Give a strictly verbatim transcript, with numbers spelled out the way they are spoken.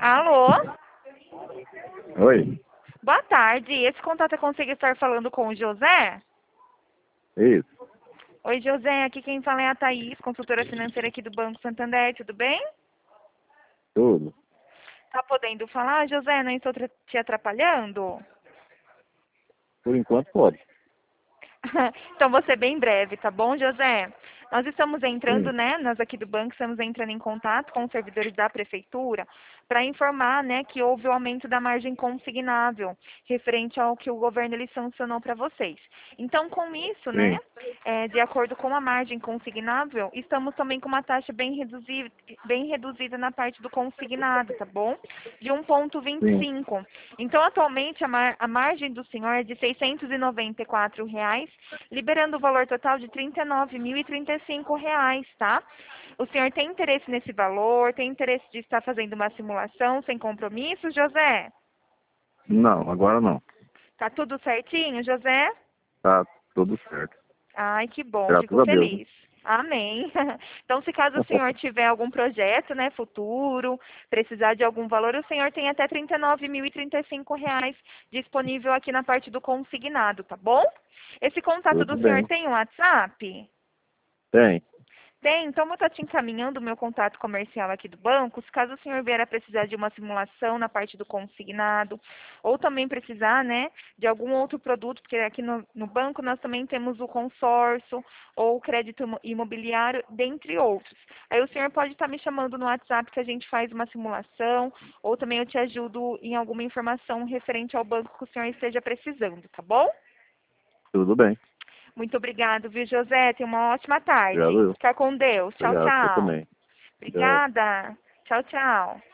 Alô? Oi, Boa tarde. Esse contato é consegue estar falando com o José? isso, Oi, José. Aqui quem fala é a Thaís, consultora financeira aqui do Banco Santander. Tudo bem? tudo. Tá podendo falar, José? Não estou tra- te atrapalhando? Por enquanto pode. Então, vou ser bem breve, tá bom, José? Nós estamos entrando, Sim, né? Nós aqui do banco estamos entrando em contato com os servidores da prefeitura para informar, né, que houve o aumento da margem consignável referente ao que o governo ele sancionou para vocês. Então, com isso, né, sim, é, de acordo com a margem consignável, estamos também com uma taxa bem reduzida, bem reduzida na parte do consignado, tá bom? De um vírgula vinte e sim. cinco. Então, atualmente, a, mar- a margem do senhor é de seiscentos e noventa e quatro reais, liberando o valor total de trinta e nove mil e trinta e cinco reais, tá? O senhor tem interesse nesse valor? Tem interesse de estar fazendo uma simulação sem compromisso, José? Não, agora não. Tá tudo certinho, José? Tá tudo certo. Ai, que bom, Graças fico a Deus, né? feliz. Amém. Então, se caso o senhor tiver algum projeto, né, futuro, precisar de algum valor, o senhor tem até trinta e nove mil e trinta e cinco reais disponível aqui na parte do consignado, tá bom? Esse contato Tudo do senhor bem. tem um WhatsApp? Tem. Tem, então vou estar te encaminhando o meu contato comercial aqui do banco, se caso o senhor vier a precisar de uma simulação na parte do consignado, ou também precisar, né, de algum outro produto, porque aqui no, no banco nós também temos o consórcio, ou o crédito imo- imobiliário, dentre outros. Aí o senhor pode estar me chamando no WhatsApp que a gente faz uma simulação, ou também eu te ajudo em alguma informação referente ao banco que o senhor esteja precisando, tá bom? Tudo bem. Muito obrigado, viu, José? Tenha uma ótima tarde. Obrigado eu. Fica com Deus. Tchau, Obrigado, você tchau. também. Tchau. Obrigada. Tchau, tchau.